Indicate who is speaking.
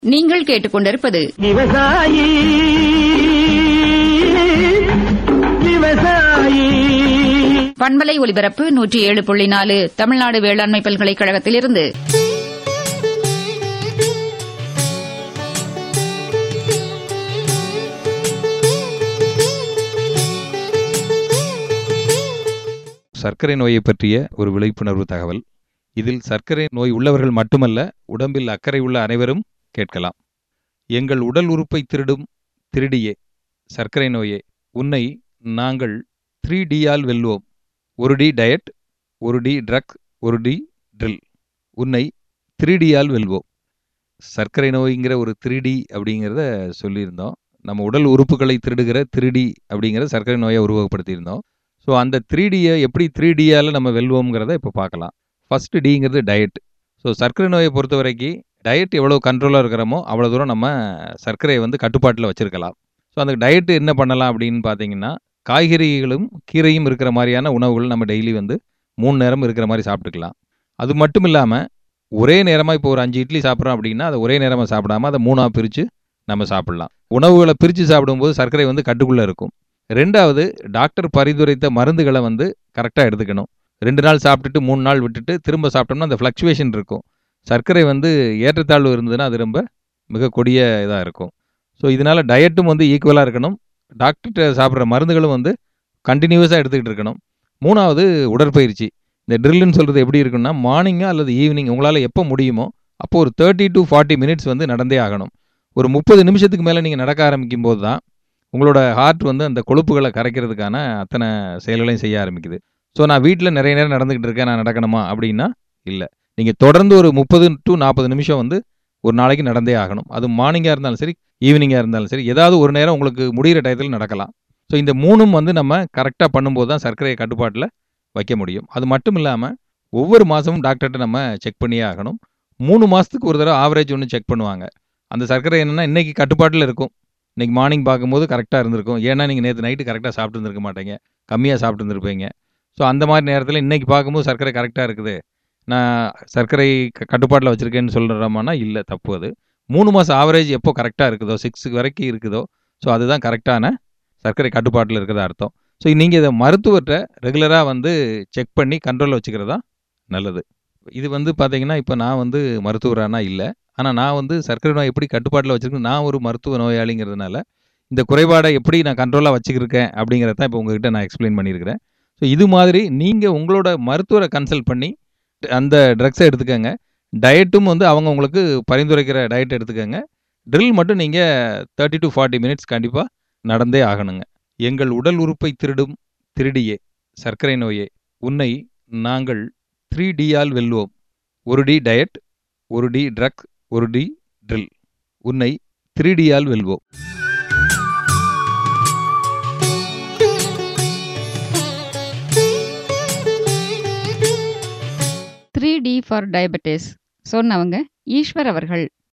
Speaker 1: நீங்கள் கேட்டுக்கொண்டிருப்பது
Speaker 2: விவசாயி விவசாயி
Speaker 1: பண்பலை ஒலிபரப்பு 107.4 தமிழ்நாடு வேளாண்மை பல்கலைக்கழகத்திலிருந்து.
Speaker 3: சர்க்கரை நோயை பற்றிய ஒரு விழிப்புணர்வு தகவல். இதில் சர்க்கரை நோய் உள்ளவர்கள் மட்டுமல்ல, உடம்பில் அக்கறை உள்ள அனைவரும் கேட்கலாம். எங்கள் உடல் உறுப்பை திருடும் திருடியே, சர்க்கரை நோயே, உன்னை நாங்கள் 3Dயால் வெல்வோம். 1D diet, 1D drug, 1D drill. உன்னை 3Dயால் வெல்வோம். சர்க்கரை நோய்ங்கிற ஒரு 3D அப்படிங்கிறத சொல்லியிருந்தோம். நம்ம உடல் உறுப்புகளை திருடுகிற 3D அப்படிங்கிற சர்க்கரை நோயை உருவகப்படுத்தியிருந்தோம். ஸோ அந்த 3Dயை எப்படி 3Dயால் நம்ம வெல்வோங்கிறத இப்போ பார்க்கலாம். First டிங்கிறது diet. ஸோ சர்க்கரை நோயை பொறுத்த வரைக்கும் டயட் எவ்வளோ கண்ட்ரோலாக இருக்கிறோமோ அவ்வளோ தூரம் நம்ம சர்க்கரையை கட்டுப்பாட்டில் வச்சுருக்கலாம். ஸோ அந்த டயட்டு என்ன பண்ணலாம் அப்படின்னு பார்த்தீங்கன்னா, காய்கறிகளும் கீரையும் இருக்கிற மாதிரியான உணவுகள் நம்ம டெய்லி 3 நேரம் இருக்கிற மாதிரி சாப்பிட்டுக்கலாம். அது மட்டும் இல்லாமல் ஒரே நேரமாக இப்போ ஒரு 5 இட்லி சாப்பிட்றோம் அப்படின்னா அதை ஒரே நேரமாக சாப்பிடாமல் அதை 3ஆக பிரித்து நம்ம சாப்பிட்லாம். உணவுகளை பிரித்து சாப்பிடும்போது சர்க்கரை கட்டுக்குள்ளே இருக்கும். ரெண்டாவது, டாக்டர் பரிந்துரைத்த மருந்துகளை கரெக்டாக எடுத்துக்கணும். 2 நாள் சாப்பிட்டுட்டு 3 நாள் விட்டுட்டு திரும்ப சாப்பிட்டோம்னா அந்த ஃப்ளக்சுவேஷன் இருக்கும். சர்க்கரை ஏற்றத்தாழ்வு இருந்ததுன்னா அது ரொம்ப மிக கொடிய இதாக இருக்கும். ஸோ இதனால் டயட்டும் ஈக்குவலாக இருக்கணும். டாக்டர்கிட்ட சாப்பிட்ற மருந்துகளும் கண்டினியூஸாக எடுத்துக்கிட்டு இருக்கணும். 3வது, உடற்பயிற்சி. இந்த ட்ரில்லுன்னு சொல்கிறது எப்படி இருக்குன்னா, மார்னிங்கா அல்லது ஈவினிங் உங்களால் எப்போ முடியுமோ அப்போ ஒரு 30 to 40 மினிட்ஸ் நடந்தே ஆகணும். ஒரு 30 நிமிஷத்துக்கு மேலே நீங்கள் நடக்க ஆரம்பிக்கும் போது தான் உங்களோட ஹார்ட் அந்த கொழுப்புகளை கரைக்கிறதுக்கான அத்தனை செயல்களையும் செய்ய ஆரம்பிக்குது. ஸோ நான் வீட்டில் நிறைய நேரம் நடந்துக்கிட்டு இருக்கேன், நான் நடக்கணுமா அப்படின்னா இல்லை. நீங்கள் தொடர்ந்து ஒரு 30 to 40 நிமிஷம் ஒரு நாளைக்கு நடந்தே ஆகணும். அது மார்னிங்காக இருந்தாலும் சரி, ஈவினிங்காக இருந்தாலும் சரி, ஏதாவது ஒரு நேரம் உங்களுக்கு முடிகிற டயத்தில் நடக்கலாம். ஸோ இந்த 3ம் நம்ம கரெக்டாக பண்ணும்போது தான் சர்க்கரையை கட்டுப்பாட்டில் வைக்க முடியும். அது மட்டும் இல்லாமல் ஒவ்வொரு மாதமும் டாக்டர்கிட்ட நம்ம செக் பண்ணியே ஆகணும். 3 மாதத்துக்கு ஒரு தடவை ஆவரேஜ் செக் பண்ணுவாங்க. அந்த சர்க்கரை என்னென்னா இன்றைக்கி கட்டுப்பாட்டில் இருக்கும், இன்றைக்கி மார்னிங் பார்க்கும்போது கரெக்டாக இருந்திருக்கும். ஏன்னா நீங்கள் நேற்று நைட்டு கரெக்டாக சாப்பிட்டு இருந்திருக்க மாட்டீங்க, கம்மியாக சாப்பிட்டு இருந்திருப்பீங்க. ஸோ அந்த மாதிரி நேரத்தில் இன்றைக்கி பார்க்கும்போது சர்க்கரை கரெக்டாக இருக்குது, நான் சர்க்கரை கட்டுப்பாட்டில் வச்சுருக்கேன்னு சொல்கிறோம்னா இல்லை, தப்பு. அது 3 மாதம் ஆவரேஜ் எப்போ கரெக்டாக இருக்குதோ, 6 வரைக்கும் இருக்குதோ, ஸோ அதுதான் கரெக்டான சர்க்கரை கட்டுப்பாட்டில் இருக்கிறதா அர்த்தம். ஸோ நீங்கள் இதை மருத்துவர்கிட்ட ரெகுலராக செக் பண்ணி கண்ட்ரோலில் வச்சுக்கிறது தான் நல்லது. இது பார்த்தீங்கன்னா, இப்போ நான் மருத்துவரானா இல்லை, ஆனால் நான் சர்க்கரை நோய் எப்படி கட்டுப்பாட்டில் வச்சுருக்கேன், நான் ஒரு மருத்துவ நோயாளிங்கிறதுனால இந்த குறைபாடை எப்படி நான் கண்ட்ரோலாக வச்சுக்கிருக்கேன் அப்படிங்கிறத தான் இப்போ உங்ககிட்ட நான் எக்ஸ்பிளைன் பண்ணியிருக்கிறேன். ஸோ இது மாதிரி நீங்கள் உங்களோட மருத்துவரை கன்சல்ட் பண்ணி அந்த ட்ரக்ஸை எடுத்துக்கோங்க. டயட்டும் அவங்க உங்களுக்கு பரிந்துரைக்கிற டயட் எடுத்துக்கோங்க. ட்ரில் மட்டும் நீங்கள் 30 to 40 மினிட்ஸ் கண்டிப்பாக நடந்தே ஆகணுங்க. எங்கள் உடல் உறுப்பை திருடும் திருடியே, சர்க்கரை நோயே, உன்னை நாங்கள் 3Dயால் வெல்வோம். 1D diet, 1D drug, 1D drill. உன்னை 3Dயால் வெல்வோம்.
Speaker 1: த்ரீ டி ஃபார் டயபெட்டிஸ் சொன்னவங்க ஈஸ்வர் அவர்கள்.